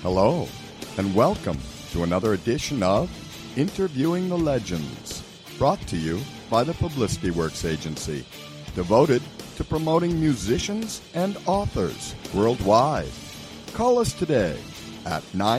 Hello, and welcome to another edition of Interviewing the Legends, brought to you by the Publicity Works Agency, devoted to promoting musicians and authors worldwide. Call us today at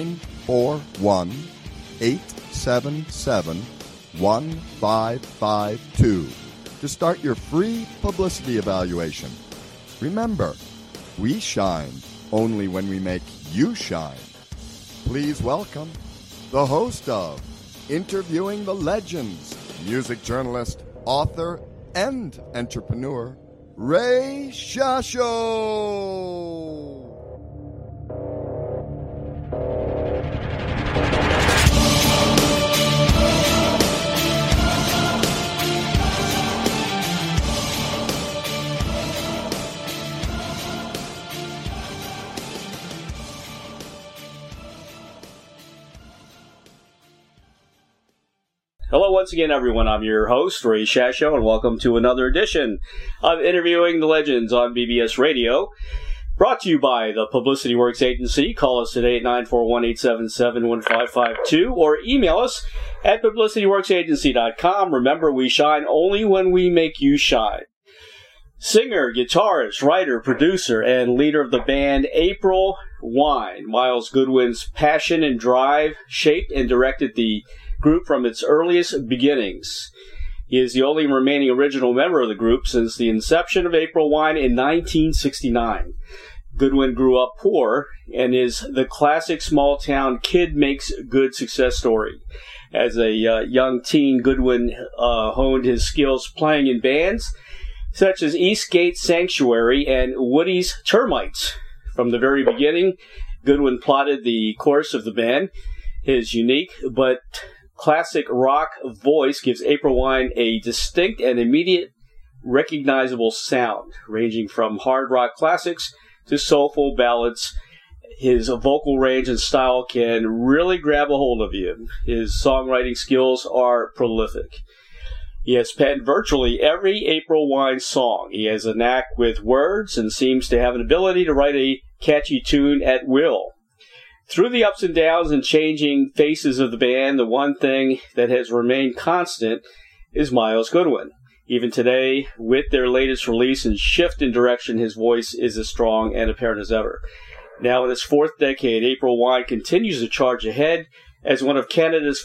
941-877-1552 to start your free publicity evaluation. Remember, we shine only when we make you shine. Please welcome the host of Interviewing the Legends, music journalist, author, and entrepreneur, Ray Shasho. Hello once again, everyone. I'm your host, Ray Shasho, and welcome to another edition of Interviewing the Legends on BBS Radio, brought to you by the Publicity Works Agency. Call us today at 941-877-1552 or email us at publicityworksagency.com. Remember, we shine only when we make you shine. Singer, guitarist, writer, producer, and leader of the band April Wine, Myles Goodwin's passion and drive shaped and directed the group from its earliest beginnings. He is the only remaining original member of the group since the inception of April Wine in 1969. Goodwin grew up poor and is the classic small-town kid makes good success story. As a young teen, Goodwin honed his skills playing in bands such as Eastgate Sanctuary and Woody's Termites. From the very beginning, Goodwin plotted the course of the band. His unique but classic rock voice gives April Wine a distinct and immediate recognizable sound, ranging from hard rock classics to soulful ballads. His vocal range and style can really grab a hold of you. His songwriting skills are prolific. He has penned virtually every April Wine song. He has a knack with words and seems to have an ability to write a catchy tune at will. Through the ups and downs and changing faces of the band, the one thing that has remained constant is Myles Goodwin. Even today, with their latest release and shift in direction, his voice is as strong and apparent as ever. Now in its fourth decade, April Wine continues to charge ahead as one of Canada's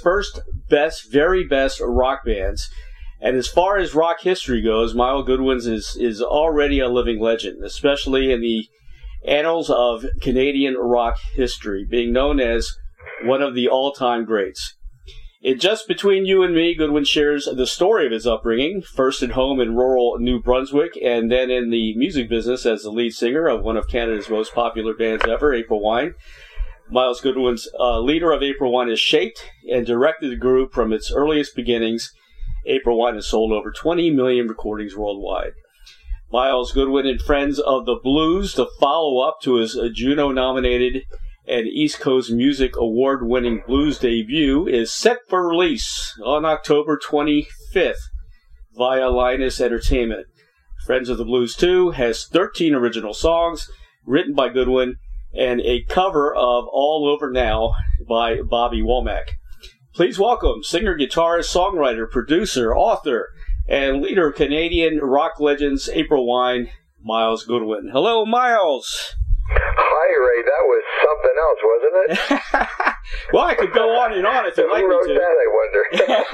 very best rock bands. And as far as rock history goes, Myles Goodwin is already a living legend, especially in the annals of Canadian rock history, being known as one of the all-time greats. In Just Between You and Me, Goodwin shares the story of his upbringing, first at home in rural New Brunswick, and then in the music business as the lead singer of one of Canada's most popular bands ever, April Wine. Myles Goodwin's leader of April Wine has shaped and directed the group from its earliest beginnings. April Wine has sold over 20 million recordings worldwide. Myles Goodwin and Friends of the Blues, the follow-up to his Juno-nominated and East Coast Music Award-winning blues debut, is set for release on October 25th via Linus Entertainment. Friends of the Blues 2 has 13 original songs written by Goodwin and a cover of All Over Now by Bobby Womack. Please welcome singer, guitarist, songwriter, producer, author, and leader of Canadian rock legends April Wine, Myles Goodwin. Hello, Myles. Hi, Ray. That was something else, wasn't it? Well, I could go on and on if you'd like me to. Who wrote that, I wonder?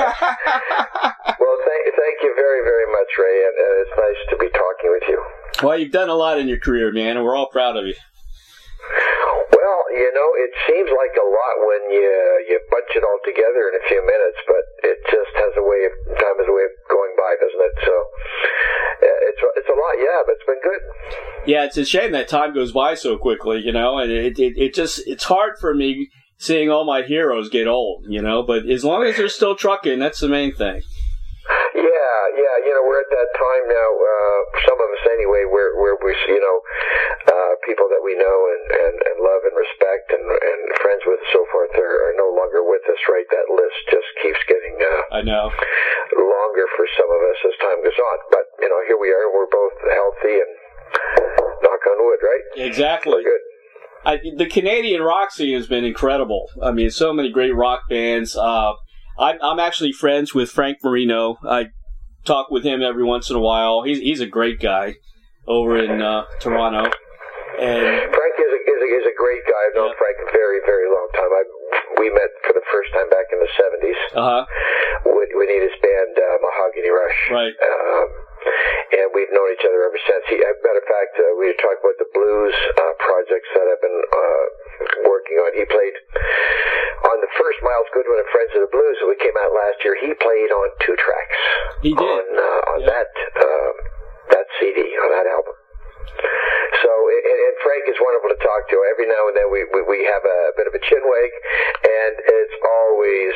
Well, thank you very, very much, Ray, and it's nice to be talking with you. Well, you've done a lot in your career, man, and we're all proud of you. Well, it seems like a lot when you bunch it all together in a few minutes, but it just has time has a way of going by, doesn't it? So it's a lot, yeah, but it's been good. Yeah, it's a shame that time goes by so quickly, and it's hard for me seeing all my heroes get old, but as long as they're still trucking, that's the main thing. Yeah, we're at that time now, some of us anyway, where we, people that we know and love and respect and friends with and so forth are no longer with us, right? That list just keeps getting I know. longer for some of us as time goes on. But, here we are, we're both healthy and knock on wood, right? Exactly. We're good. The Canadian rock scene has been incredible. I mean, so many great rock bands. I'm actually friends with Frank Marino. I talk with him every once in a while. He's a great guy over in Toronto. And Frank is a great guy. I've known Frank a very, very long time. We met for the first time back in the 70s. When he had his band Mahogany Rush. Right. And we've known each other ever since. As a matter of fact, we were talking about the blues projects that I've been working on. He played on the first Miles Goodwin and Friends of the Blues that we came out last year. He played on 2 tracks. He did. On that CD, on that album. So, and Frank is wonderful to talk to. Every now and then we have a bit of a chinwag, and it's always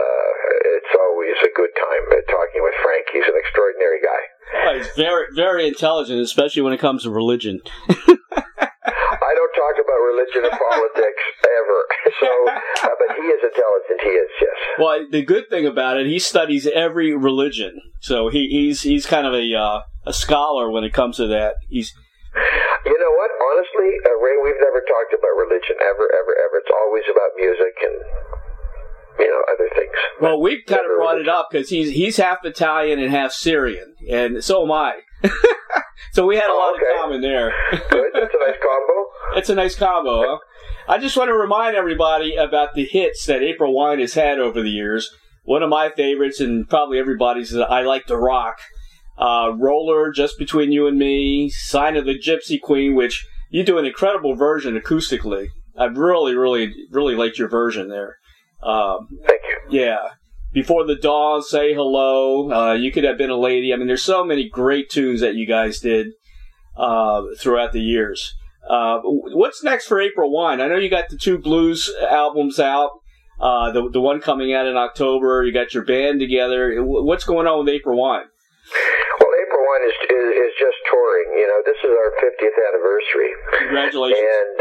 a good time talking with Frank. He's an extraordinary guy. Oh, he's very, very intelligent, especially when it comes to religion. I don't talk about religion or politics ever. So, but he is intelligent. He is, yes. Well, the good thing about it, he studies every religion. So he's kind of a scholar when it comes to that. You know what? Honestly, Ray, we've never talked about religion ever. It's always about music and other things. Well, we've kind of brought it up because he's half Italian and half Syrian, and so am I. So we had a lot in common there. Good. That's a nice combo. It's a nice combo, huh? I just want to remind everybody about the hits that April Wine has had over the years. One of my favorites, and probably everybody's, is I Like to Rock. Roller, Just Between You and Me, Sign of the Gypsy Queen, which you do an incredible version acoustically. I really, really, really liked your version there. Thank you. Yeah. Before the Dawn, Say Hello, You Could Have Been a Lady. I mean, there's so many great tunes that you guys did throughout the years. What's next for April Wine? I know you got the 2 blues albums out. The one coming out in October. You got your band together. What's going on with April Wine? Well, April Wine is just touring. This is our 50th anniversary. Congratulations. And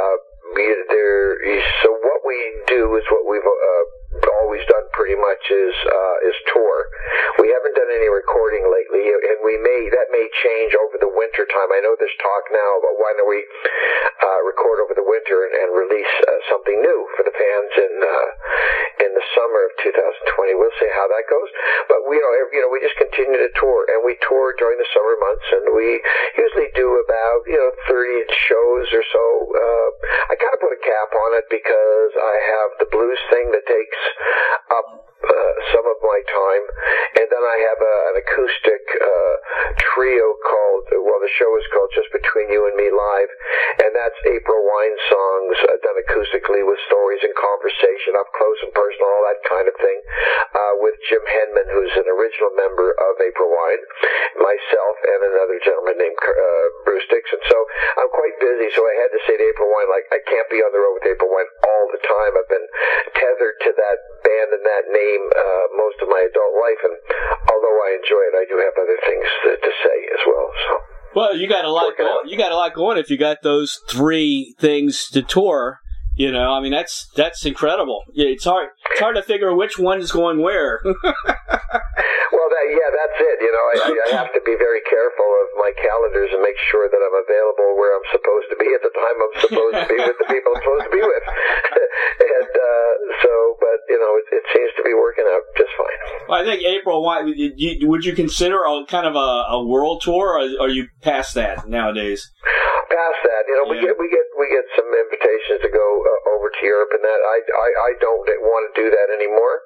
so what we do is what we've always done pretty much is tour. We haven't done any recording lately, and that may change over the winter time. I know there's talk now about why don't we record over the winter and release something new for the fans in the summer of 2020. We'll see how that goes. But we just continue to tour, and we tour during the summer months, and we usually do about 30 shows or so. I kind of put a cap on it because I have the blues thing that takes up some of my time, and then I have an acoustic trio called, the show is called Just Between You and Me Live, and that's April Wine songs done acoustically with stories and conversation, up close and personal, all that kind of thing, with Jim Henman, who's an original member of April Wine, myself, and another gentleman named Bruce Dixon. So I'm quite busy, so I had to say to April Wine, I can't be on the road with April Wine all the time. I've been tethered to that band and that name most of my adult life, and although I enjoy it, I do have other things to say as well. So, well, you got a lot going. You got a lot going if you got those 3 things to tour. I mean that's incredible. It's hard to figure which one is going where. Well, that's it. I have to be very careful of my calendars and make sure that I'm available where I'm supposed to be at the time I'm supposed to be with the people I'm supposed to be with. And but it seems to be working out just fine. Well, I think April, would you consider kind of a world tour, or are you past that nowadays? Past that, we get some invitations to go over to Europe, and that I don't want to do that anymore.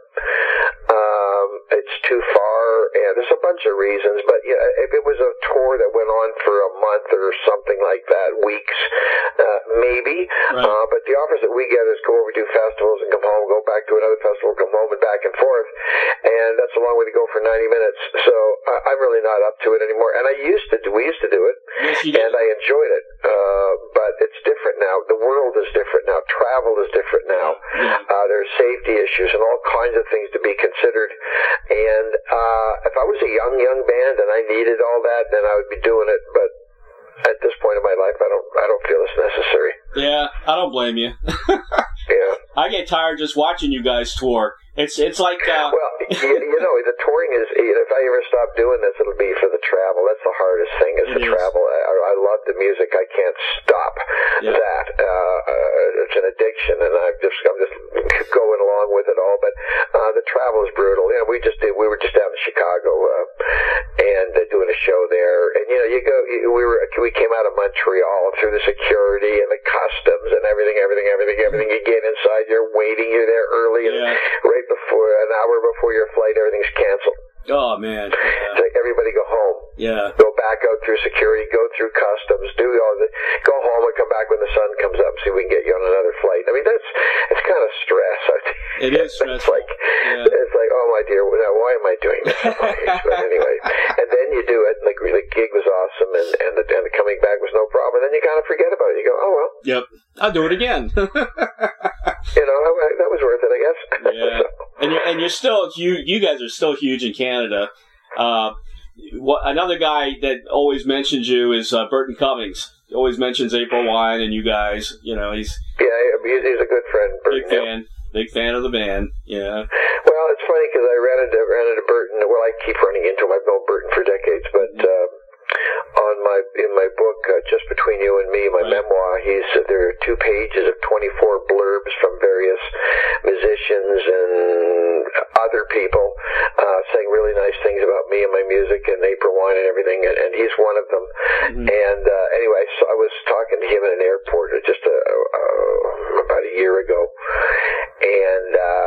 It's too far, and there's a bunch of reasons, but if it was a tour that went on for a month or something like that, weeks, maybe. Right. But the offers that we get is go over, do festivals, and come home, go back to another festival, come home, and back and forth, and that's a long way to go for 90 minutes. So I'm really not up to it anymore. And we used to do it, yes, and I enjoyed it, but it's different now. The world is different now. Travel is different now. There's safety issues and all kinds of things to be considered. And if I was a young band and I needed all that, then I would be doing it. But at this point in my life, I don't feel it's necessary. Yeah, I don't blame you. Yeah, I get tired just watching you guys tour. It's like well, the touring is. If I ever stop doing this, it'll be for the travel. That's the hardest thing is the travel. I love the music. I can't stop that. relationships and addiction, and I'm just going along with it all. But the travel is brutal. You know, we were just down in Chicago and doing a show there, and you know, we came out of Montreal through the security and the customs and everything. You get inside, you're waiting, you're there early, and right before an hour before your flight, everything's canceled. Oh man! Yeah. It's like everybody go home. Yeah. Go back out through security, go through customs, go home and come back when the sun comes up, see if we can get you on another flight. I mean, it's kind of stress. It is stressful. It's like, oh my dear, why am I doing this? But anyway, and then you do it, and the gig was awesome, and the coming back was no problem. And then you kind of forget about it. You go, oh well. Yep, I'll do it again. You know, that was worth it, I guess. Yeah. And you're still you guys are still huge in Canada. Another guy that always mentions you is Burton Cummings. He always mentions April Wine and you guys. You know, he's a good friend. Burton, big fan of the band. Yeah. Well, it's funny because I ran into Burton. Well, I keep running into him. I've known Burton for decades, but. In my book, Just Between You and Me, my memoir, there are 2 pages of 24 blurbs from various musicians and other people saying really nice things about me and my music and April Wine and everything, and he's one of them. Mm-hmm. And anyway, so I was talking to him in an airport just about a year ago, and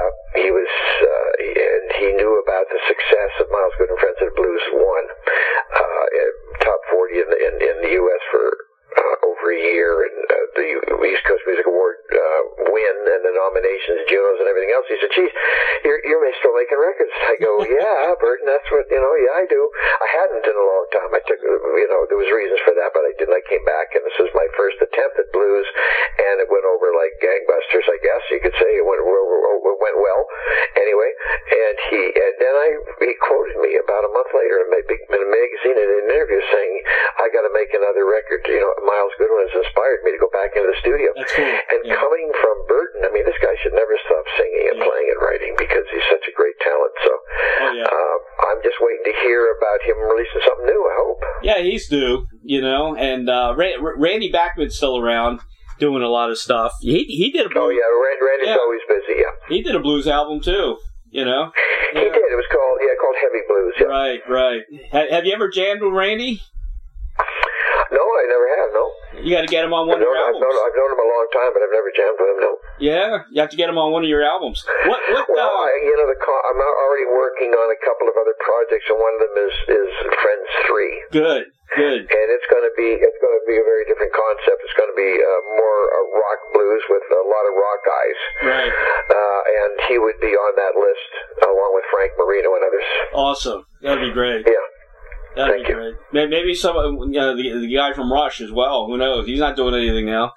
he knew about the success of Miles Good and Friends of the Blues won top 40 in the U.S. for over a year, and the East Coast Music Award win, and the nominations, Junos, and everything else. He said, "Geez, you're still making records." I go, "Yeah, Burton, that's what I do." I hadn't in a long time. I took, there was reasons for that, but I didn't. I came back, and this was my first attempt at blues, and it went over like gangbusters. I guess you could say it went well. Anyway, and then he quoted me about a month later in a magazine in an interview saying, "I got to make another record." Miles Goodwin has inspired me to go back into the studio. That's cool. And coming from Burton, I mean, this guy should never stop singing and playing and writing because he's such a great talent. So I'm just waiting to hear about him releasing something new, I hope. Yeah, he's due, and Randy Bachman's still around doing a lot of stuff. He did a blues. Oh, yeah, Randy's always busy, yeah. He did a blues album, too, He did. It was called Heavy Blues, yeah. Right. Have you ever jammed with Randy? No, I never have, no. You got to get him on one of your albums. I've known him a long time, but I've never jammed with him, no. Yeah, you have to get him on one of your albums. I'm already working on a couple of other projects, and one of them is Friends 3. Good. And it's going to be a very different concept. It's going to be more rock blues with a lot of rock guys. Right. And he would be on that list along with Frank Marino and others. Awesome. That'd be great. Yeah. That'd be great. Maybe some the guy from Rush as well. Who knows? He's not doing anything now.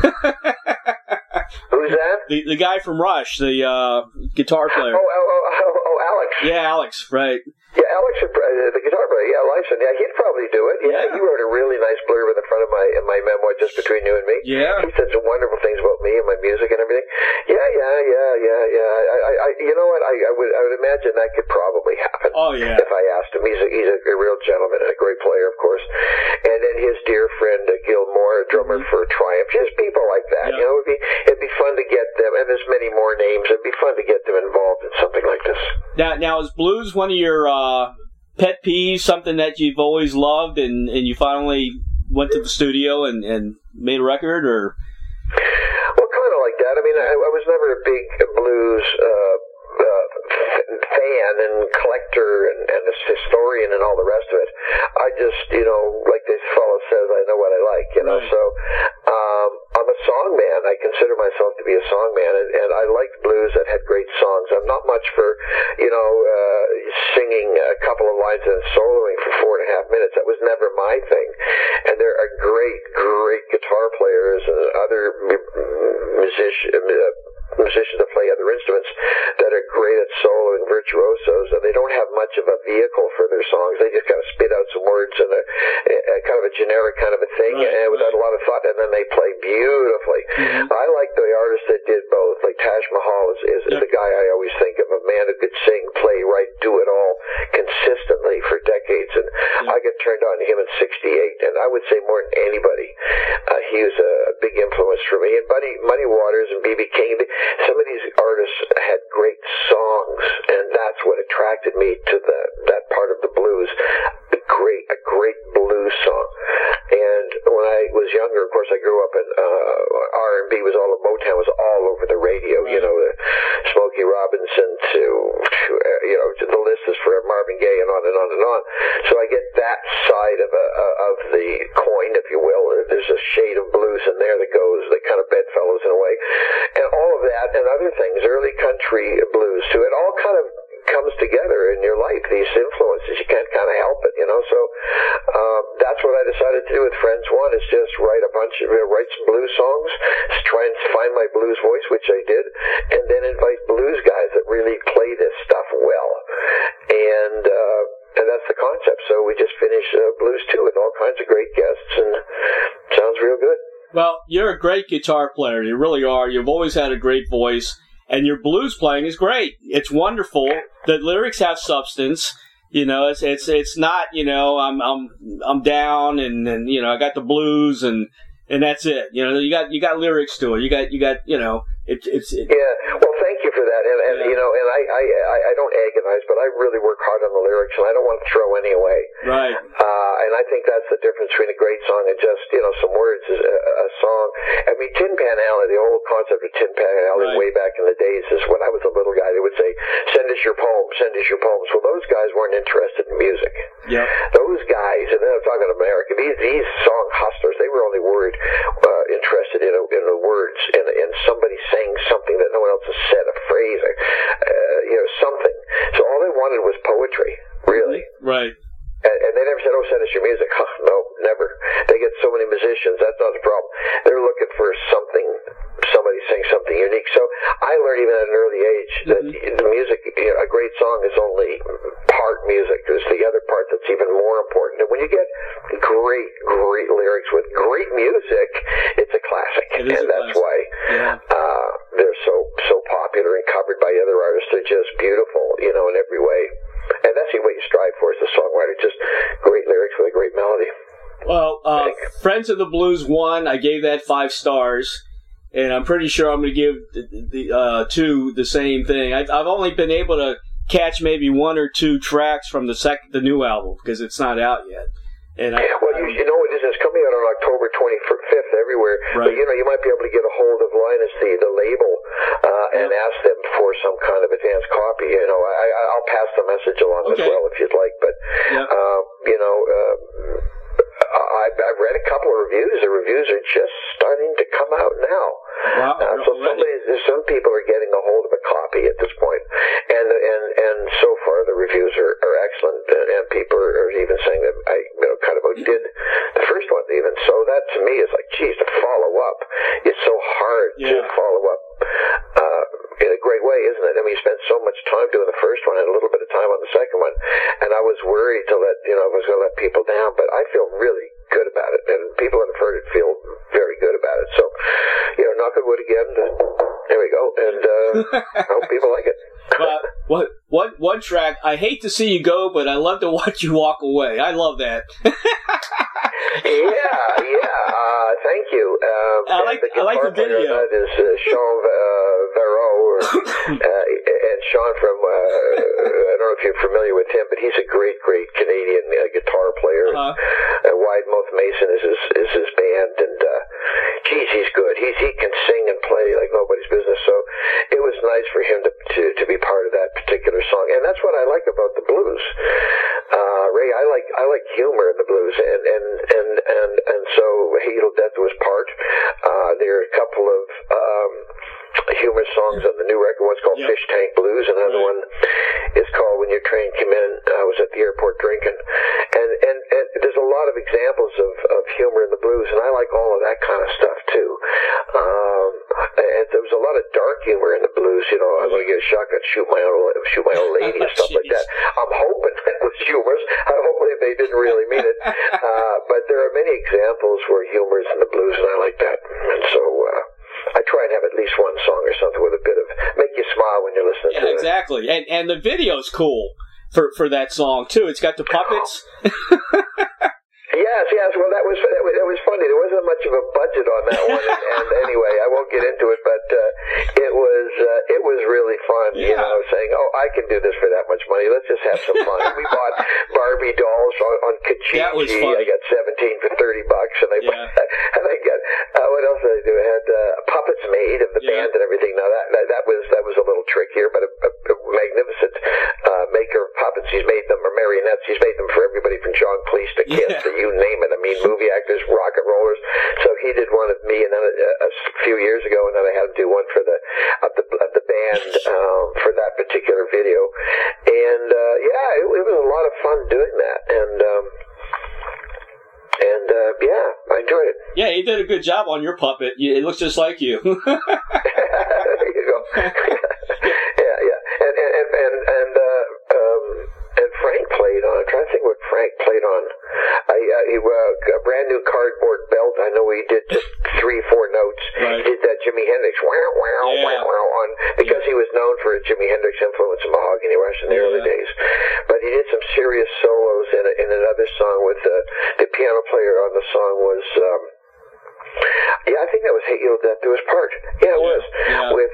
Who's that? The guy from Rush, the guitar player. Oh, Alex. Yeah, Alex. Right. Yeah, Alex, the guitar player. Yeah, Lyson. Yeah, he'd probably do it. Yeah, he wrote a really nice blurb in the front of my memoir, Just Between You and Me. Yeah. He said some wonderful things about me and my music and everything. Yeah. You know what? I would imagine that could probably happen. Oh yeah. If I asked him, he's a real gentleman and a great player, of course. And then his dear friend Gil Moore, a drummer for Triumph. Just people like that. Yeah. It'd be fun to get them, and there's many more names. It'd be fun to get them involved in something like this. Now is blues one of your pet peeves, something that you've always loved, and you finally went to the studio and made a record, or? Well, kind of like that. I mean, I was never a big blues fan and collector and historian and all the rest of it. I just, like this fellow says, I know what I like, Right. So I'm a song man. I consider myself to be a song man, and I liked blues that had great songs. I'm not much for, singing a couple of lines and soloing for 4.5 minutes. That was never my thing. And there are great guitar players and other musicians that play other instruments that are great at soloing, virtuosos, and they don't have much of a vehicle for their songs. They just kind of spit out some words and a kind of a generic kind of a thing, and without a lot of thought, and then they play beautifully. Mm-hmm. I like the artists that did both. Like Taj Mahal is the guy I always think of, a man who could sing, play, write, do it all consistently for decades, and I got turned on to him in '68, and I would say more than anybody, he was a big influence for me. me. And Muddy Waters and B.B. King, some of these artists had great songs, and that's what attracted me to that part of the blues. A great blues song. And when I was younger, of course, I grew up in R&B was all, Motown was all over the radio. Right. You know, the Smokey Robinson to the list is for Marvin Gaye and on and on and on. So I get that side of the coin, if you will. There's a shade of blues in there that goes, the kind of bedfellows in a way, and all of that and other things, early country blues too. It all kind of comes together in your life, these influences. You can't kind of help it, so that's what I decided to do with Friends One, is just write some blues songs, try and find my blues voice, which I did, and then invite blues guys that really play this stuff well, and that's the concept. So we just finished Blues 2 with all kinds of great guests, and sounds real good. Well, you're a great guitar player. You really are. You've always had a great voice. And your blues playing is great. It's wonderful. The lyrics have substance. It's not, I'm down and I got the blues and that's it. You got lyrics to it. You got it's. Yeah. Well, thank you for that. And yeah. And I don't agonize, but I really work hard on the lyrics, and I don't want to throw any away. Right. And I think that's the difference between a great song and just, some words. A song. I mean, Tin Pan Alley, the whole concept of Tin Pan Alley way back in the days is when I was a little guy, they would say, send us your poems, send us your poems. Well, those guys weren't interested in music. Yeah. Those guys, and then I'm talking America, these song hustlers, they were only interested in the words and somebody saying something that no one else has said, a phrase, something. So all they wanted was poetry, really. Right. And they never said, send us your music. No, never. They get so many musicians, that's not the problem. They're looking for somebody saying something unique. So I learned even at an early age that the music, a great song is only part music. There's the other part that's even more important. And when you get great, great lyrics with great music, it's a classic. That's why they're so popular and covered by other artists. They're just beautiful, in every way. And that's what you strive for as a songwriter, just great lyrics with a great melody. Well, Friends of the Blues 1, I gave that 5 stars, and I'm pretty sure I'm going to give the 2 the same thing. I've only been able to catch maybe 1 or 2 tracks from the new album, because it's not out yet. And you know it is. It's coming out on October 25th everywhere. Right. But, you might be able to get a hold of Linus, the label, and ask them for some kind of advance copy. I'll pass the message along as well if you'd like. But, I've read a couple of reviews. The reviews are just starting to come out now. Wow. So some people are getting a hold of a copy at this point, and so far the reviews are excellent, and people are even saying that I kind of outdid the first one even. So that to me is like, geez, to follow up. It's so hard to follow up in a great way, isn't it? I mean, you spent so much time doing the first one and a little bit of time on the second one, and I was worried I was going to let people down, but I feel really good about it, and people that have heard it feel very good about it. So, knock on wood again. There we go, and I hope people like it. One track, I hate to see you go, but I love to watch you walk away. I love that. Thank you. I like the video. That is Sean Varro, and Sean from, I don't know if you're familiar with him, but he's a great, great Canadian guitar player. Widemouth Mason is his band, and geez, he's good. He can sing and play like nobody's business. So it was nice for him to be part of that particular song, and that's what I like about the blues. Ray, I like humor in the blues, and so Hazel Death was part. There are a couple of humor songs on the new record. One's called Fish Tank Blues, another one is called When Your Train Came In. I was at the airport drinking, and there's a lot of examples of humor in the blues, and I like all of that kind of stuff too. And there was a lot of dark humor in the blues. I'm going to get a shotgun, shoot my old lady, and stuff like that. I'm hoping it was humorous. Hopefully they didn't really mean it. But there are many examples where humor is in the blues, and I like that. And so I try and have at least one song or something with a bit of make you smile when you're listening to it. Exactly. And the video's cool for that song too. It's got the puppets. Yes. well, that was funny. There wasn't much of a budget on that one, and anyway, I won't get into it, but it was really fun. Yeah. You know, saying, "Oh, I can do this for that much money. Let's just have some fun." We bought Barbie dolls on Kijiji. That was funny. I got 17 for $30, and I got what else did I do? I had puppets made of the band and everything. Now that was a little trickier, but a magnificent maker of puppets. He's made them, or marionettes. He's made them for everybody from John Cleese to Kiss to you name it. I mean, movie actors, rock and rollers. So he did one of me, and then a few years ago, and then I had him do one for the band for that particular video. And it was a lot of fun doing that. And I enjoyed it. Yeah, he did a good job on your puppet. It looks just like you. There you go. And Frank played on. I'm trying to think what Frank played on. A brand new cardboard belt. I know he did just 3-4 notes. Right. He did that Jimi Hendrix on because he was known for his Jimi Hendrix influence in Mahogany Rush in the early days. But he did some serious solos in another song with the piano player on the song was. I think that was "Hate You to Death" to his part. Yeah, it was with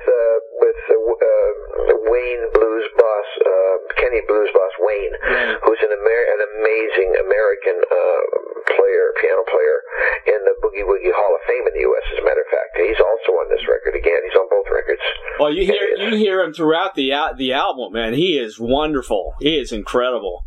Wayne Blues Boss, Kenny Blues Boss Wayne, who's an amazing American piano player in the Boogie Woogie Hall of Fame in the U.S. As a matter of fact, he's also on this record again. He's on both records. Well, you hear him throughout the album, man. He is wonderful. He is incredible.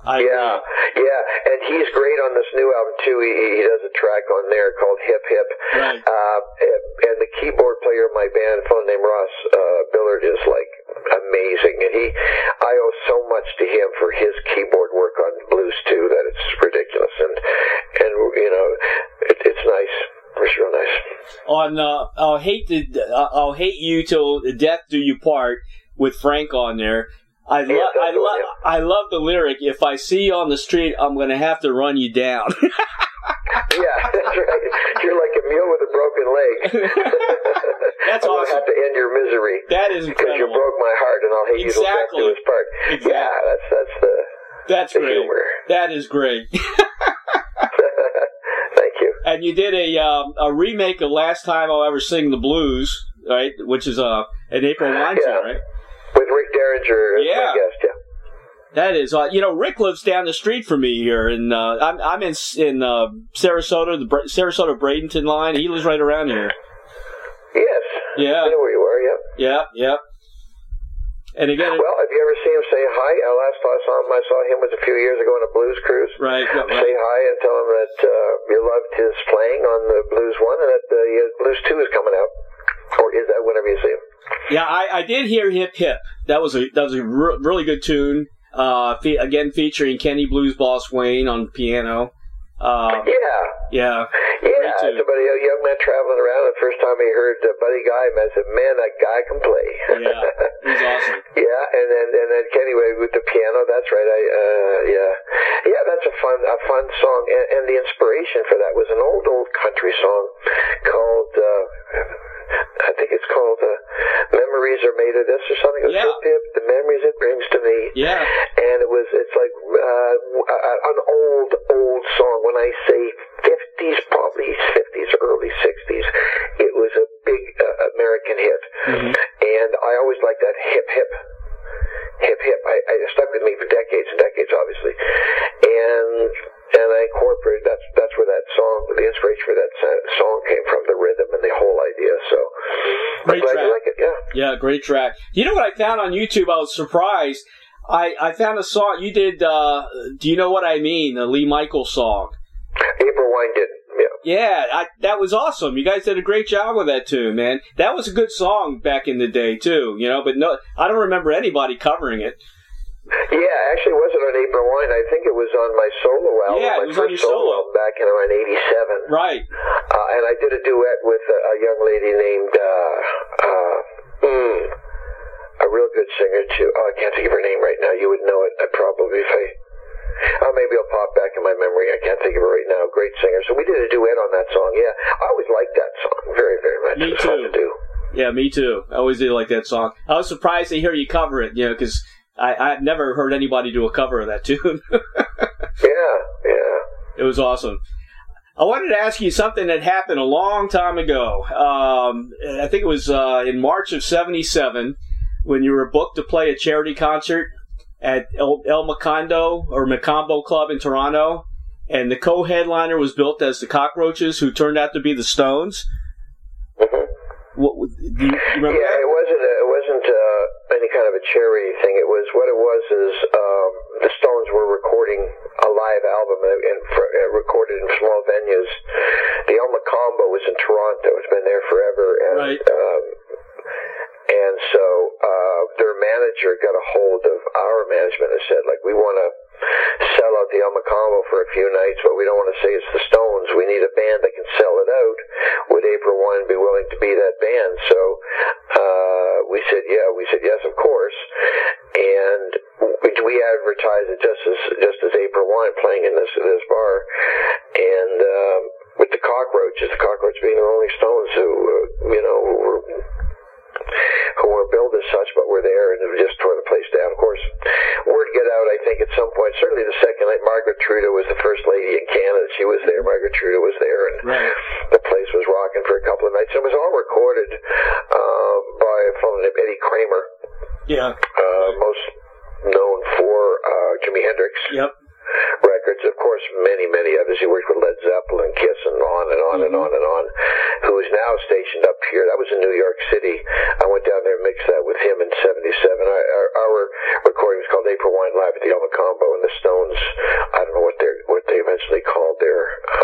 And he's great on this new album too. He does a track on there called Hip Hip. Right. And the keyboard player of my band, a fellow named Ross Billard, is like amazing. And I owe so much to him for his keyboard work on blues too that it's ridiculous. And you know, it's nice. It's real nice. On I'll hate you till death do you part with Frank on there. I love the lyric, "If I see you on the street, I'm going to have to run you down." Yeah, that's right. You're like a mule with a broken leg. That's I'm awesome. I'll have to end your misery. That is incredible. Because you broke my heart, and I'll hate you till death do us part. Exactly. Yeah, that's great. humor. That is great. Thank you. And you did a remake of "Last Time I'll Ever Sing the Blues," right? Which is an April Wine song, right? With Rick Derringer as my guest, That is, Rick lives down the street from me here, and I'm in Sarasota, the Sarasota Bradenton line. He lives right around here. Yes. Yeah. I know where you are. Yeah. And again, well, if you ever see him, say hi. Last time I saw him was a few years ago on a blues cruise. Right. Say hi and tell him that you loved his playing on the Blues 1 and that Blues 2 is coming out, or is that whenever you see him. Yeah, I did hear "Hip Hip." That was a really good tune. Again, featuring Kenny Blues Boss Wayne on piano. Yeah. Somebody, a young man traveling around. The first time he heard Buddy Guy, I said, "Man, that guy can play." Yeah, he's awesome. Yeah, and then Kenny with the piano. That's right. That's a fun song. And the inspiration for that was an old country song called. I think it's called "Memories Are Made of This" or something. It was "Hip Hip, the memories it brings to me." Yeah. And it's like an old song. When I say 50s, probably 50s, early 60s, it was a big American hit. Mm-hmm. And I always liked that "Hip Hip." Hip Hip. I stuck with me for decades and decades, obviously. And I incorporated, that's where that song, the inspiration for that song came from, the rhythm and the whole idea. So, I'm glad you like it, Yeah, great track. You know what I found on YouTube? I was surprised. I found a song, you did, Do You Know What I Mean? The Lee Michaels song. April Wine did, Yeah, that was awesome. You guys did a great job with that tune, man. That was a good song back in the day, too, but no, I don't remember anybody covering it. Yeah, actually it wasn't on April Wine. I think it was on my solo album. Yeah, it was on your solo album back in around 87. Right. And I did a duet with a young lady named, a real good singer too. Oh, I can't think of her name right now. You would know it, probably, if maybe it'll pop back in my memory. I can't think of her right now. Great singer. So we did a duet on that song. Yeah, I always liked that song very, very much. Me it was too. fun to do. Yeah, me too. I always did like that song. I was surprised to hear you cover it, because I've never heard anybody do a cover of that tune. Yeah. It was awesome. I wanted to ask you something that happened a long time ago. I think it was in March of '77 when you were booked to play a charity concert at El Macambo Club in Toronto, and the co-headliner was billed as the Cockroaches, who turned out to be the Stones. Mm-hmm. Do you remember that? It wasn't any kind of a charity thing. What it was is the Stones were recording a live album and recorded in small venues. The El Macambo was in Toronto. It's been there forever, and right. And so their manager got a hold of our management and said, like, we want to sell out the El Macambo for a few nights, but we don't want to say it's the Stones. We need a band that can sell it out. Would April Wine be willing to be that band? So we said, yeah. We said, yes, of course. And we advertised it just as April Wine playing in this bar. And with the Cockroaches being the Rolling Stones, who were billed as such, but were there, and it just tore the place down. Of course, word get out, I think, at some point. Certainly the second night, Margaret Trudeau was the first lady in Canada. She was there. Margaret Trudeau was there, and right. The place was rocking for a couple of nights. It was all recorded by a fellow named Eddie Kramer. Yeah. Most known for Jimi Hendrix. Yep. Records, of course, many others. He worked with Led Zeppelin, Kiss, and on and on and on and on. Who is now stationed up here? That was in New York City. I went down there and mixed that with him in '77. Our recording was called April Wine Live at the El Macambo, and the Stones. I don't know what they eventually called their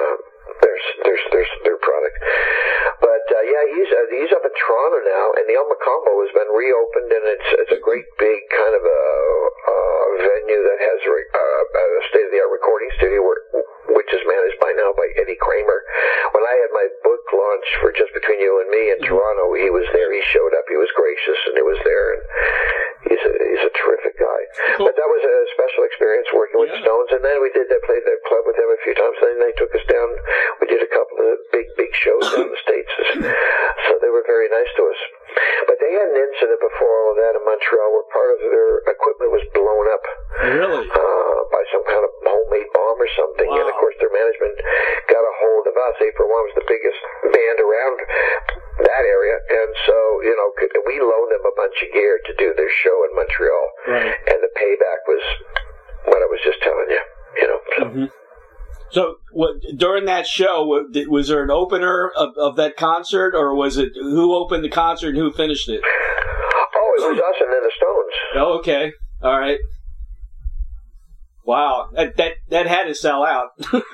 product. But he's up in Toronto now, and the El Macambo has been reopened, and it's a great big kind of a venue that has a state-of-the-art recording studio which is managed now by Eddie Kramer. When I had my book launch for Just Between You and Me in Toronto, he was there. He showed up. He was gracious, and he was there. And he's a terrific guy. Cool. But that was a special experience working with the Stones. And then we played the club with them a few times. And then they took us down. We did a couple of big shows down in the States. So they were very nice to us. But they had an incident before all of that in Montreal where part of their equipment was blown up. Really? By some kind of homemade bomb or something. Wow. And of course their management got a hold of us. April Wine was the biggest band around that area, and so we loaned them a bunch of gear to do their show in Montreal, right. And the payback was what I was just telling you. Mm-hmm. So during that show, was there an opener of that concert, or was it who opened the concert and who finished it? Oh, it was us and then the Stones. Oh, okay, all right. Wow, that had to sell out.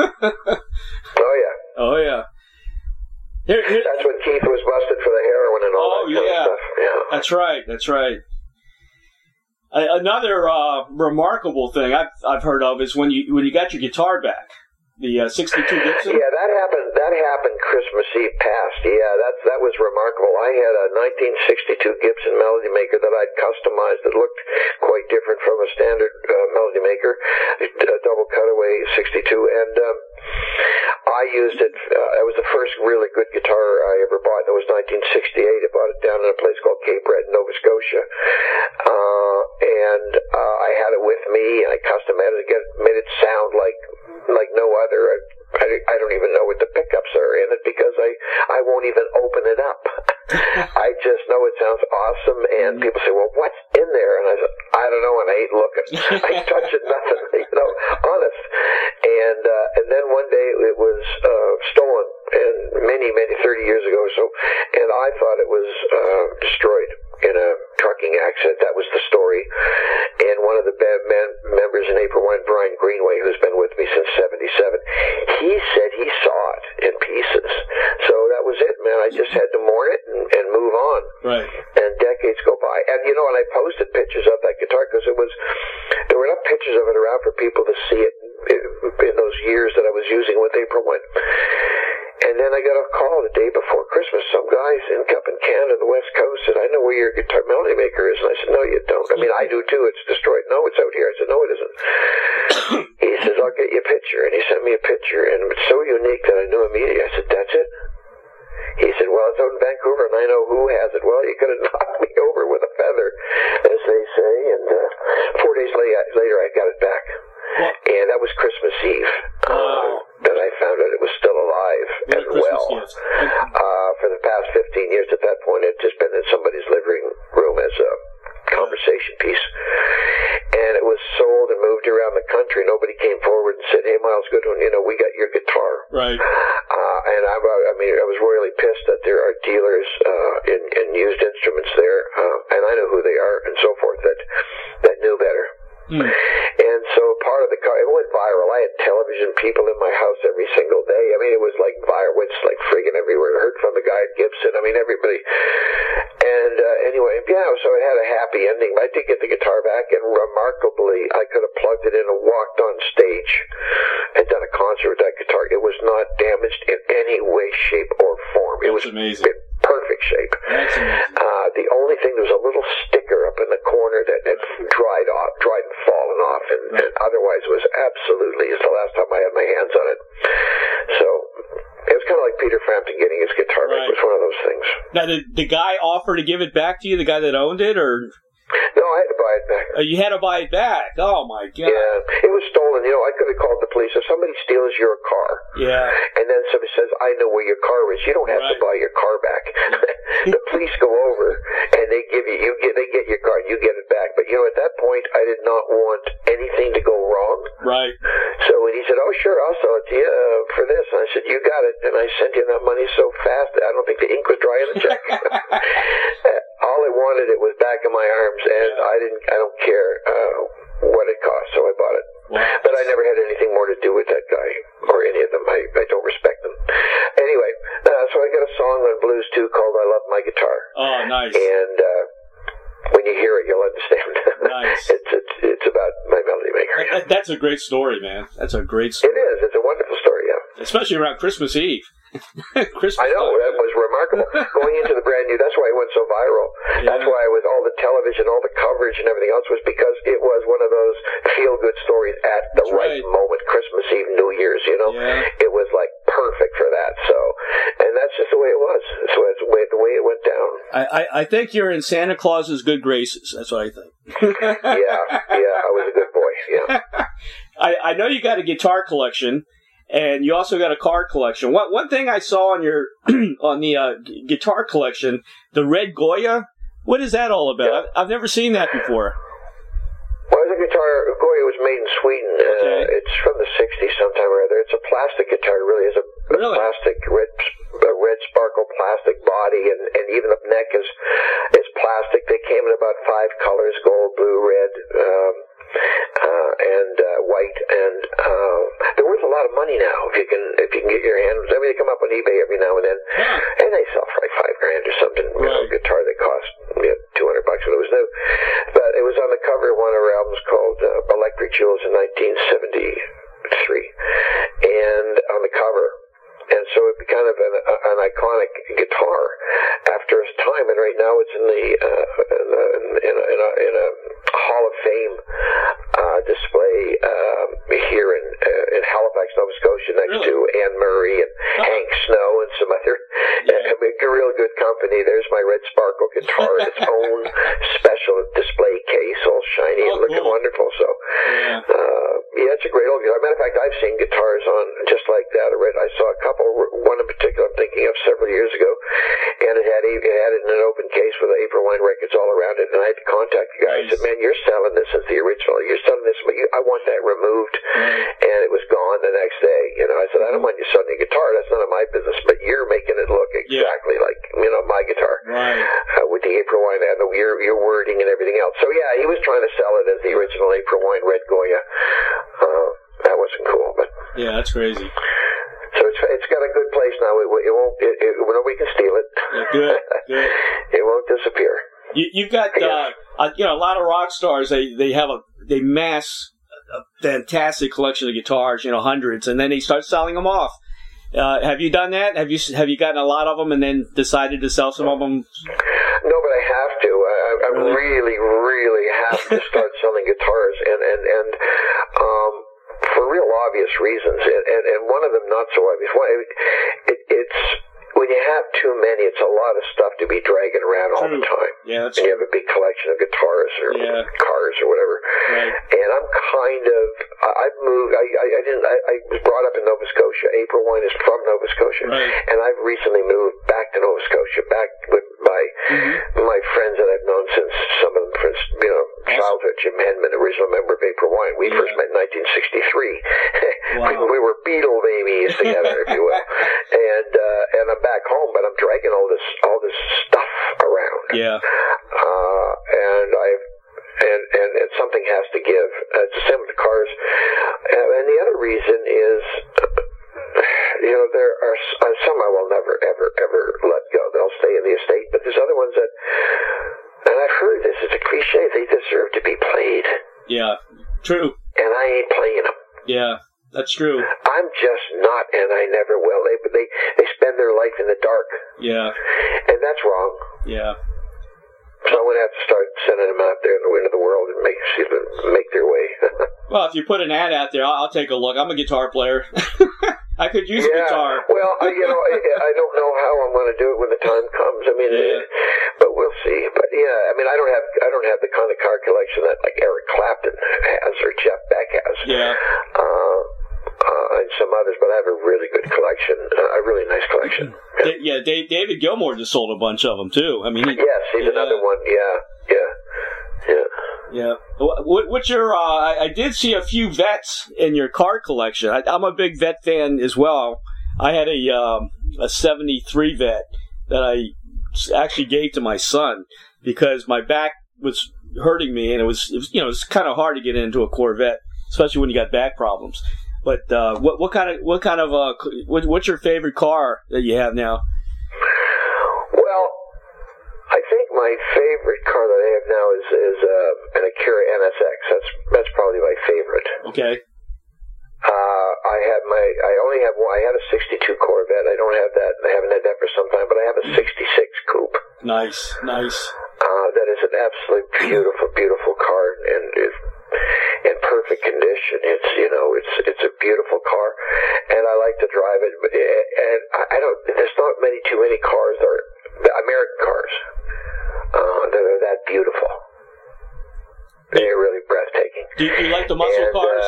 Oh yeah. That's when Keith was busted for the heroin and all that kind of stuff. Yeah. That's right. Another remarkable thing I've heard of is when you got your guitar back, the 62 Gibson. Yeah, that happened Christmas Eve past. Yeah, that was remarkable. I had a 1962 Gibson Melody Maker that I'd customized that looked quite different from a standard Melody Maker, a double cutaway 62, and I used it. It was the first really good guitar I ever bought. It was 1968. I bought it down in a place called Cape Breton, Nova Scotia. And I had it with me, and I customized it, made it sound like no other. I don't even know what the pickups are in it because I won't even open it up. I just know it sounds awesome, and people say, well, what's in there? And I said, I don't know, and I ain't looking. I ain't touching nothing, honest. And then one day it was stolen, and many 30 years ago or so, and I thought it was destroyed in a trucking accident. That was the story. And one of the band members in April Wine, Brian Greenway, who's been with me since '77, he said he saw it in pieces. So that was it, man. I just had to mourn it and move on. Right. And decades go by. And, and I posted pictures of that guitar because there were enough pictures of it around for people to see it in those years that I was using with April Wine. And then I got a call the day before Christmas. Some guys up in Canada, the West Coast, said, I know where your guitar Melody Maker is. And I said, no, you don't. I mean, I do too. It's destroyed. No, it's out here. I said, no, it isn't. He says, I'll get you a picture. And he sent me a picture. And it's so unique that I knew immediately. I said, that's it? He said, well, it's out in Vancouver, and I know who has it. Well, you could have knocked me over with a feather, as they say. And 4 days later, I got it back. And that was Christmas Eve that I found out it was still alive. And so part of the car, it went viral. I had television people in my house every single day. I mean, it was like viral. It's like friggin' everywhere. I heard from the guy at Gibson. I mean, everybody. And anyway, yeah, so it had a happy ending. But I did get the guitar back, and remarkably, I could have plugged it in and walked on stage and done a concert with that guitar. It was not damaged in any way, shape, or form. It was amazing. In perfect shape. That's amazing. The only thing, there was a little sticker up in the corner that had dried and fallen off, and otherwise was absolutely, it's the last time I had my hands on it. So it was kind of like Peter Frampton getting his guitar back. It was one of those things. Now, did the guy offer to give it back to you, the guy that owned it, or? No, I had to buy it back. You had to buy it back. Oh, my God. Yeah, it was stolen. You know, I could have called the police. If somebody steals your car, and then somebody says, I know where your car is, you don't have to buy your car back. The police go over, and they give they get your car, and you get it back. But, you know, at that point, I did not want anything to go wrong. Right. So when he said, oh, sure, I'll sell it to you for this, and I said, you got it. And I sent him that money so fast that I don't think the ink was dry in the check. All I wanted, it was back in my arms, and I don't care what it cost, so I bought it. Wow. But I never had anything more to do with that guy or any of them. I don't respect them. Anyway, so I got a song on Blues 2 called I Love My Guitar. Oh, nice. And when you hear it, you'll understand. Nice. It's about my Melody Maker. That's a great story, man. That's a great story. It is. It's a wonderful story, yeah. Especially around Christmas Eve. I know, that was remarkable. Going into the brand new, that's why it went so viral. Yeah. That's why with all the television, all the coverage and everything else, was because it was one of those feel-good stories at the right moment. Christmas Eve, New Year's, you know? Yeah. It was like perfect for that. So, and that's just the way it was. So it's the way it went down. I think you're in Santa Claus's good graces. That's what I think. Yeah, I was a good boy, yeah. I know you got a guitar collection. And you also got a car collection. One thing I saw on your on the guitar collection, the red Goya. What is that all about? Yeah. I've never seen that before. Well, the guitar Goya was made in Sweden. Okay. It's from the '60s, sometime or other. It's a plastic guitar. It really is a plastic red sparkle plastic body, and even the neck is plastic. They came in about 5 colors: gold, blue, red. And white, and they're worth a lot of money now if you can get your hands. I mean, they come up on eBay every now and then, and they sell for like $5,000 or something. You know, a guitar that cost $200 when it was new. But it was on the cover of one of our albums called Electric Jewels in 1973, and on the cover. And so it became kind of an iconic guitar after its time, and right now it's in a Hall of Fame display here in Halifax, Nova Scotia, next to Anne Murray and Hank Snow and some other real good company. There's my red sparkle guitar in its own special display case, all shiny and looking wonderful. So it's a great old guitar. Matter of fact, I've seen guitars on just like that. I saw a couple. One in particular I'm thinking of several years ago, and it had it in an open case with April Wine records all around it, and I had to contact the guy. I said, man, you're selling this as the original. You're selling this, but I want that removed. And it was gone the next day. You know, I said, I don't mind you selling the guitar. That's none of my business, but you're making it look exactly like, my guitar. With the April Wine and your wording and everything else. So, he was trying to sell it as the original April Wine Red Goya. That wasn't cool, but... Yeah, that's crazy. So it's got a good place now. It won't. Nobody can steal it. Good. It won't disappear. You've got a lot of rock stars. They mass a fantastic collection of guitars. Hundreds, and then they start selling them off. Have you done that? Have you gotten a lot of them and then decided to sell some of them? No, but I have to. I really, really have to start selling guitars, and for real obvious reasons, and one of them not so obvious. It's when you have too many, it's a lot of stuff to be dragging around all the time. Yeah, that's and you have a big collection of guitars or cars or whatever. Right. And I'm I've moved. I was brought up in Nova Scotia. April Wine is from Nova Scotia, and I've recently moved back to Nova Scotia, back with my friends that I've known since some of them since childhood. Jim Henman, original member of April Wine. We first met in 1963. Wow. We were Beatle babies together, if you will. And I'm back home, but I'm dragging all this stuff around. Yeah. And something has to give. It's the same with the cars. And the other reason is, there are some I will never, ever, ever let go. They'll stay in the estate. But there's other ones that, and I've heard this, it's a cliche, they deserve to be played. Yeah, true. And I ain't playing them. Yeah, that's true. I'm just not, and I never will. They spend their life in the dark. Yeah. And that's wrong. Yeah. So I'm going to have to start sending them out there in the wind of the world and make their way. Well, if you put an ad out there, I'll take a look. I'm a guitar player. I could use a guitar. Well, I don't know how I'm going to do it when the time comes. I mean, but we'll see. But yeah, I mean, I don't have the kind of car collection that like Eric Clapton has or Jeff Beck has. Yeah. And some others, but I have a really good collection, a really nice collection. Yeah, David Gilmour just sold a bunch of them too. I mean, yes, he's another one. Yeah. What's your? I did see a few vets in your car collection. I'm a big vet fan as well. I had a '73 vet that I actually gave to my son because my back was hurting me, and it was kind of hard to get into a Corvette, especially when you got back problems. But what's your favorite car that you have now? Well, I think my favorite car that I have now is an Acura NSX. That's probably my favorite. Okay. I had a '62 Corvette. I don't have that. I haven't had that for some time, but I have a '66 Coupe. Nice. That is an absolutely beautiful, beautiful car, and in perfect condition. It's a beautiful car, and I like to drive it. And I don't. There's not too many cars that are American cars that are that beautiful. They're really breathtaking. Do you like the muscle cars?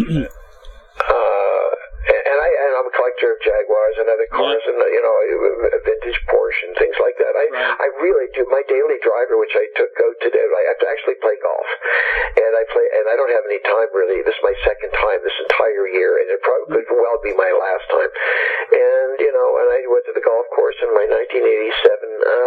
And I'm a collector of Jaguars and other cars, and a vintage Porsche and things like that. I really do. My daily driver, which I go today, I have to actually play golf, and I don't have any time really. This is my second time this entire year, and it probably could well be my last time. And and I went to the golf course in my 1987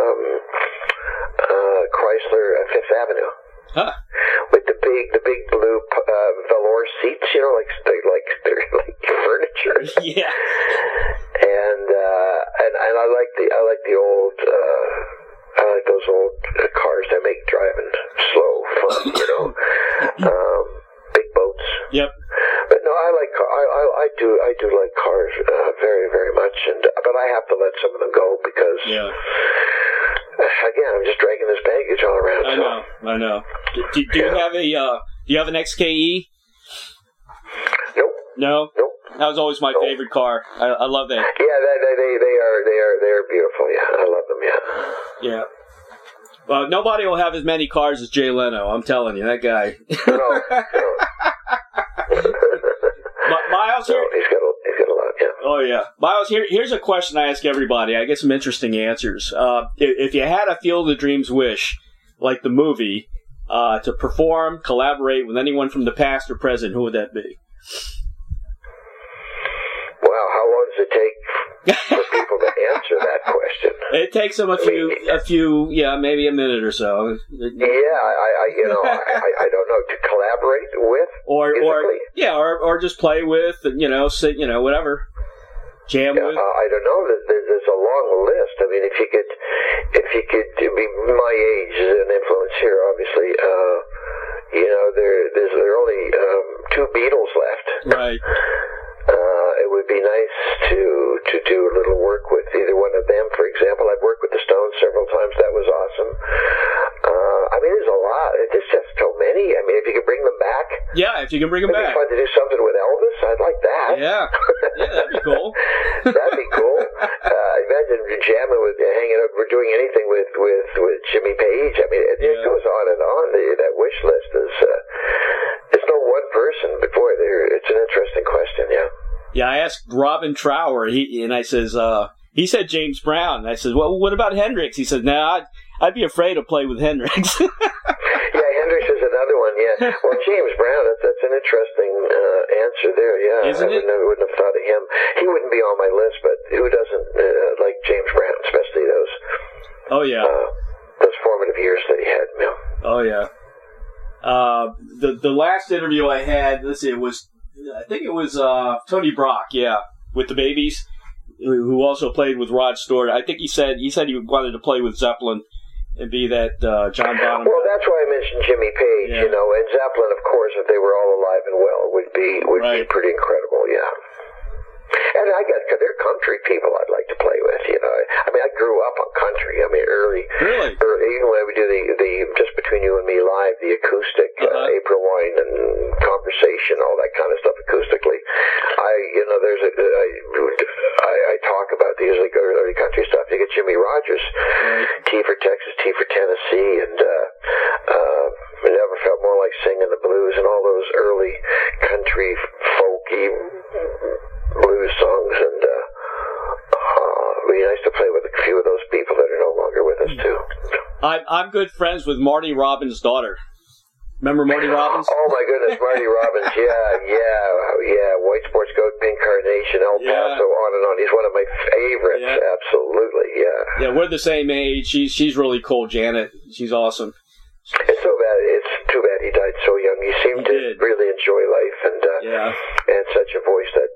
Chrysler Fifth Avenue. Huh. With the big blue velour seats, they're like furniture. Yeah. And I like the old I like those old cars that make driving slow fun. Big boats. Yep. But no, I do like cars very, very much, but I have to let some of them go because again, I'm just dragging this baggage all around. I know. Do you have an XKE? Nope. No. Nope. That was always my favorite car. I love that. Yeah, they are beautiful. Yeah, I love them. Yeah. Yeah. Well, nobody will have as many cars as Jay Leno. I'm telling you, that guy. No. Miles, here. He's got a lot. Yeah. Oh yeah, Miles. Here's a question I ask everybody. I get some interesting answers. If you had a Field of Dreams wish, like the movie, to perform, collaborate with anyone from the past or present, who would that be? Wow, how long does it take for people to answer that question? It takes them a few, maybe a minute or so. Yeah, I don't know, to collaborate with, or just play with, sit, whatever, jam with. I don't know. There's a long list. I mean, if you could be my age is an influence here, obviously. There are only two Beatles left. Right. It would be nice to do a little work with either one of them. For example, I've worked with the Stones several times. That was awesome. There's a lot. There's just so many. I mean, if you could bring them back. Yeah, if you can bring them back. It'd be fun to do something with Elvis. I'd like that. Yeah, that'd be cool. That'd be cool. Imagine jamming hanging out. We're doing anything with Jimmy Page. I mean, it goes on and on. That wish list is. It's no one person, but boy, it's an interesting question. Yeah. Yeah, I asked Robin Trower, and I says, he said James Brown. And I said, well, what about Hendrix? He said, I'd be afraid to play with Hendrix. Yeah, Hendrix is another one, yeah. Well, James Brown, that's an interesting answer there, yeah. Isn't it? I wouldn't have thought of him. He wouldn't be on my list, but who doesn't like James Brown, especially those formative years that he had, Oh, yeah. The last interview I had, let's see, I think it was Tony Brock, with the Babies, who also played with Rod Stewart. I think he said he wanted to play with Zeppelin and be that John Bonham. Well, that's why I mentioned Jimmy Page, and Zeppelin, of course, if they were all alive and well, would be pretty incredible, And they're country people I'd like to play with, I mean, I grew up on country. I mean, early, even when we do the Just Between You and Me live, the acoustic, April Wine and Conversation, all that kind of stuff acoustically. I talk about these like early country stuff. You get Jimmy Rogers, T for Texas, T for Tennessee, and I never felt more like singing the blues and all those early country folky blues songs, and it'd be nice to play with a few of those people that are no longer with us too. I'm good friends with Marty Robbins' daughter. Remember Marty Robbins? Oh my goodness, Marty Robbins! Yeah. White Sports Goat, Pink Carnation, El Paso, on and on. He's one of my favorites. Yeah. Absolutely, Yeah, we're the same age. She's really cool, Janet. She's awesome. It's too bad he died so young. He seemed to really enjoy life, and such a voice that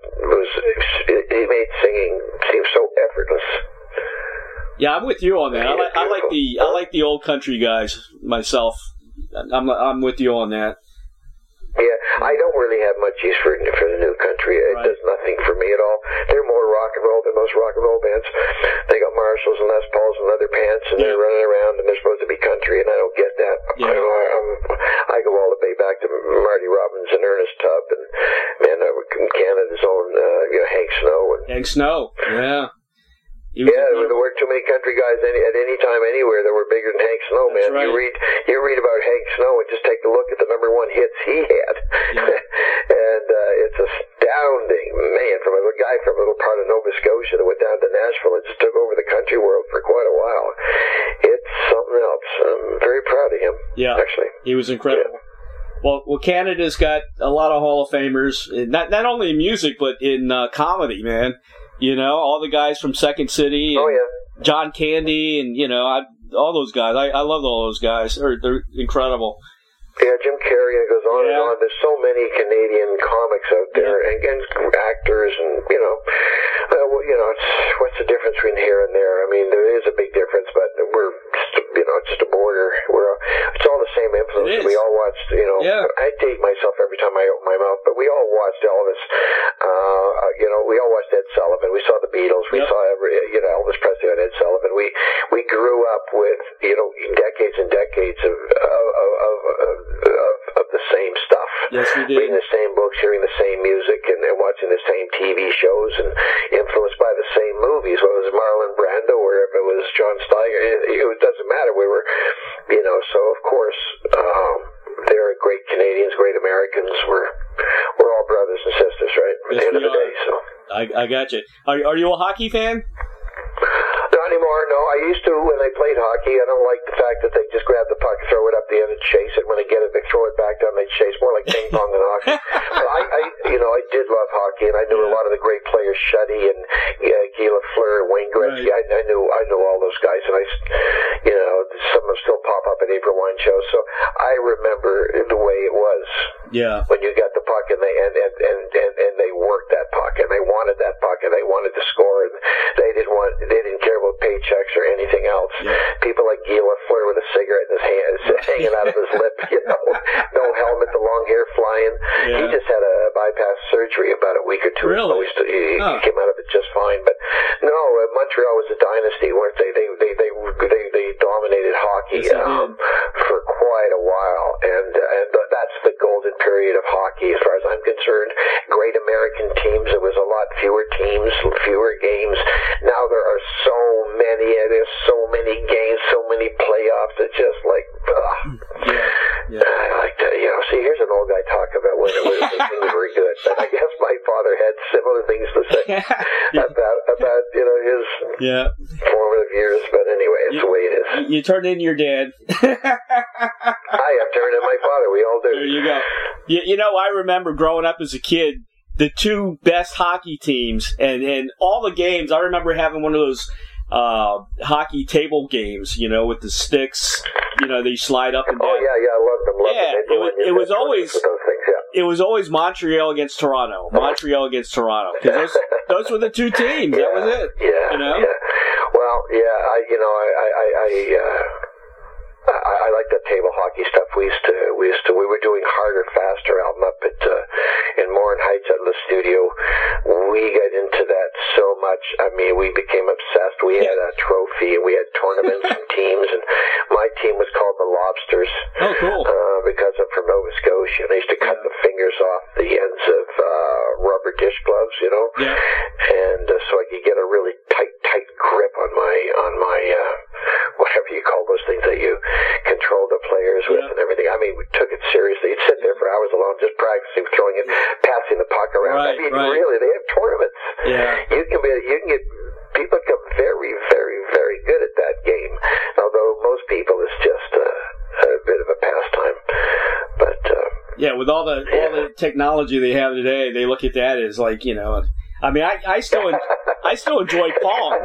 he made singing seem so effortless. Yeah, I'm with you on that. I like the old country guys myself. I'm with you on that. Yeah, I don't really have much use for the new country. It does nothing for me at all. They're more rock and roll than most rock and roll bands. They got Marshalls and Les Pauls and leather pants, and they're running around, and they're supposed to be country, and I don't get that. Yeah. I go all the way back to Marty Robbins and Ernest Tubb, and Canada's own Hank Snow. Hank Snow, yeah. There weren't too many country guys at any time anywhere that were bigger than Hank Snow, man. Right. You read about Hank Snow and just take a look at the number one hits he had. Yeah. And it's astounding, man, from a guy from a little part of Nova Scotia that went down to Nashville and just took over the country world for quite a while. It's something else. I'm very proud of him, actually. He was incredible. Yeah. Well, Canada's got a lot of Hall of Famers, not only in music, but in comedy, man. All the guys from Second City, and John Candy, and all those guys. I love all those guys. They're incredible. Yeah, Jim Carrey, it goes on and on. There's so many Canadian comics out there, and actors, and what's the difference between here and there? I mean, there is a big difference, but we're just a border. It's all the same influence. We all watched, I date myself every time I open my mouth, but we all watched Elvis. We all watched Ed Sullivan. We saw the Beatles. We saw Elvis Presley and Ed Sullivan. We grew up with decades and decades of the same stuff. Yes, we did. Reading the same books, hearing the same music, and watching the same TV shows, and influenced by the same movies. Whether it was Marlon Brando or if it was John Steiger, it doesn't matter. We were, so of course, they're great Canadians, great Americans. We're all brothers and sisters, right? At the end of the day, so. I got you. Are you a hockey fan? Not anymore, no. I used to when I played hockey. I don't like the fact that they just grab the puck, throw it up the end, and chase it. When they get it, they throw it back down, they chase. More like ping pong than hockey. But I did love hockey, and I knew a lot of the great players, Shuddy and Guy Lafleur, Wayne Gretzky. Right. I knew all those guys, and some of them still pop up at April Wine shows. So I remember the way it was. Yeah. When you got the puck, and they worked that puck, and they wanted that puck, and they wanted to score, and they didn't care about paychecks or anything else. Yeah. People like Guy Lafleur with a cigarette in his hand, hanging out of his lip, no helmet, the long hair flying. Yeah. He just had a bypass surgery about a week or two ago. He came out of it just fine. But no, Montreal was a dynasty, weren't they? They dominated hockey for quite a while, and that's the golden period of hockey as far as I'm concerned. Great American teams. There was a lot fewer teams, fewer games. Now there are so many, and there's so many games, so many playoffs. It's just like, I like to, see, here's an old guy talk about when things were good. But I guess my father had similar things to say about his formative years. But anyway, it's the way it is. You turned in your dad. I have turned in my father. We all do. There you go. I remember growing up as a kid, the two best hockey teams and all the games. I remember having one of those hockey table games, with the sticks, they slide up and down. Oh yeah, I love them. It was always with those things, yeah. It was always Montreal against Toronto. Montreal against Toronto, because those were the two teams. Yeah, that was it. Yeah. Yeah. Well, yeah. I like that table hockey stuff. We were doing Harder, Faster album up at in Morin Heights at the studio. We got into that so much. I mean, we became obsessed. We had a trophy, and we had tournaments and teams, and my team was called the Lobsters. Oh, cool. Because I'm from Nova Scotia, and I used to cut the fingers off the ends of rubber dish gloves, Yeah. and so I could get a really tight grip on my whatever you call those things that you control the players with and everything. I mean, we took it seriously. You'd sit there for hours alone just practicing throwing it, passing the puck around. Right, I mean, right. really, they have tournaments. Yeah. You can get people become very, very, very good at that game. Although most people it's just a bit of a pastime. But yeah, with all the technology they have today, they look at that as like, I mean, I still enjoy Pong.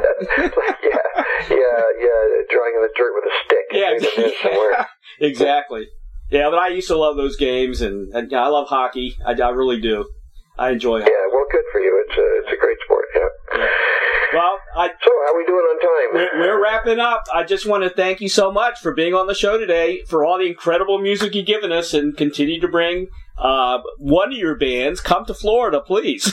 Drawing in the dirt with a stick. Yeah, exactly. Yeah, but I used to love those games, and I love hockey. I really do. I enjoy hockey. Yeah, well, good for you. It's a great sport. Yeah. Well, so how are we doing on time? We're wrapping up. I just want to thank you so much for being on the show today, for all the incredible music you've given us, and continue to bring one of your bands. Come to Florida, please.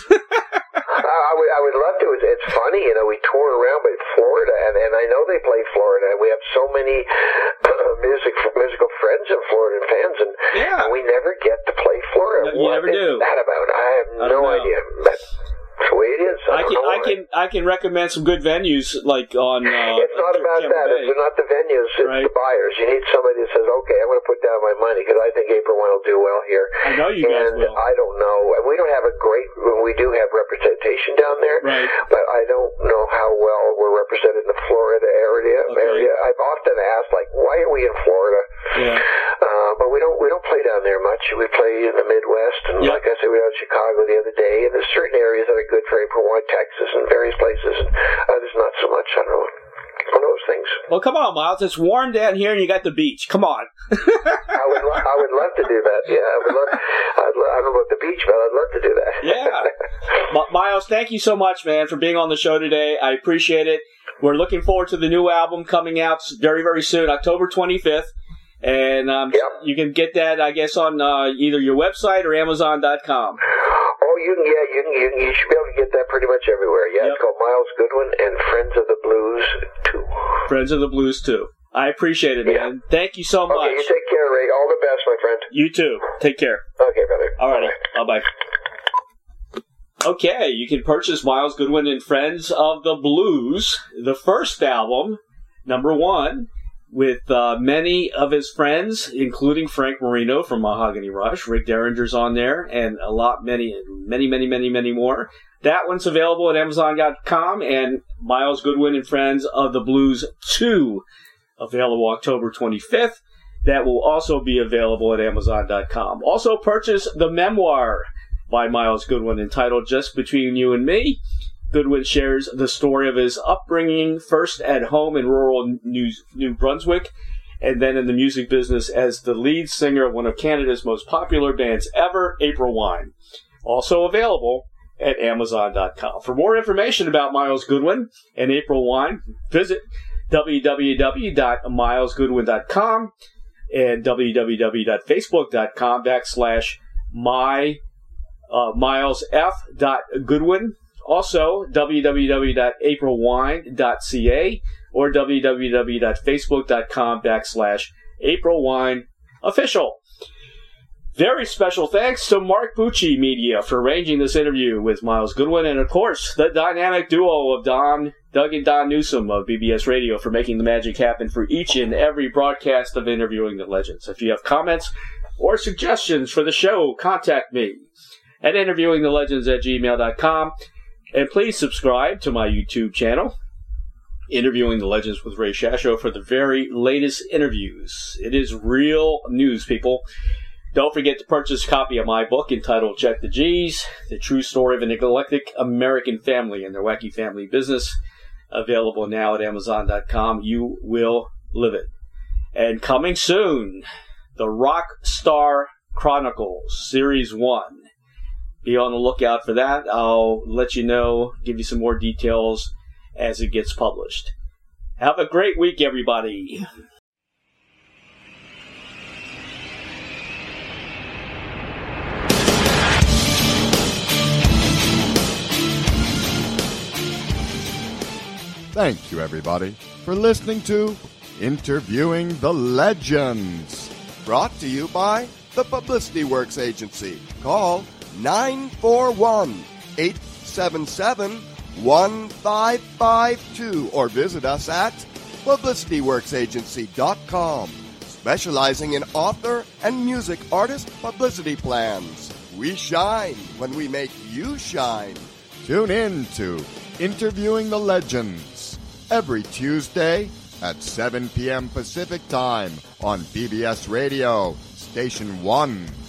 I would love to. It's funny, we tour around by Florida, and I know they play Florida, and we have so many musical friends in Florida and fans, and we never get to play Florida. No, you never do. What's that about? I have no idea. That's the way it is. I can recommend some good venues like on. It's not about that. It's not the venues. It's the buyers. You need somebody that says, "Okay, I'm going to put down my money because I think April 1 will do well here." I know you guys will. I don't know. We don't have we do have representation down there, right? But I don't know how well we're represented in the Florida area. Okay. I've often asked, like, why are we in Florida? Yeah. But we don't play down there much. We play in the Midwest, and like I said, we were out in Chicago the other day, and there's certain areas that are good for April 1, Texas, and various places, and others not so much. I don't know. One of those things. Well, come on, Miles. It's warm down here, and you got the beach. Come on. I would love to do that. Yeah, I would love. I don't know about the beach, but I'd love to do that. Yeah. Miles, thank you so much, man, for being on the show today. I appreciate it. We're looking forward to the new album coming out very, very soon, October 25th. And you can get that, I guess, on either your website or Amazon.com. Oh, you should be able to get that pretty much everywhere. Yeah, It's called Miles Goodwin and Friends of the Blues 2. Friends of the Blues 2. I appreciate it, man. Thank you so much. Okay, you take care, Ray. All the best, my friend. You too. Take care. Okay, brother. All righty. Bye-bye. Okay, you can purchase Miles Goodwin and Friends of the Blues, the first album, number 1, with many of his friends, including Frank Marino from Mahogany Rush. Rick Derringer's on there, and many more. That one's available at Amazon.com, and Miles Goodwin and Friends of the Blues 2, available October 25th. That will also be available at Amazon.com. Also purchase the memoir by Miles Goodwin entitled Just Between You and Me. Goodwin shares the story of his upbringing, first at home in rural New Brunswick, and then in the music business as the lead singer of one of Canada's most popular bands ever, April Wine. Also available at Amazon.com. For more information about Miles Goodwin and April Wine, visit www.milesgoodwin.com and www.facebook.com/MilesF.Goodwin. Also, www.aprilwine.ca or www.facebook.com/AprilWineOfficial. Very special thanks to Mark Bucci Media for arranging this interview with Miles Goodwin, and of course, the dynamic duo of Doug and Don Newsom of BBS Radio for making the magic happen for each and every broadcast of Interviewing the Legends. If you have comments or suggestions for the show, contact me at interviewingthelegends@gmail.com. And please subscribe to my YouTube channel, Interviewing the Legends with Ray Shasho, for the very latest interviews. It is real news, people. Don't forget to purchase a copy of my book entitled Check the G's, The True Story of an Eclectic American Family and Their Wacky Family Business. Available now at Amazon.com. You will live it. And coming soon, the Rockstar Chronicles Series 1. Be on the lookout for that. I'll let you know, give you some more details as it gets published. Have a great week, everybody. Thank you, everybody, for listening to Interviewing the Legends. Brought to you by the Publicity Works Agency. Call 941-877-1552 or visit us at publicityworksagency.com, specializing in author and music artist publicity plans. We shine when we make you shine. Tune in to Interviewing the Legends every Tuesday at 7 p.m. Pacific Time on PBS Radio, Station 1.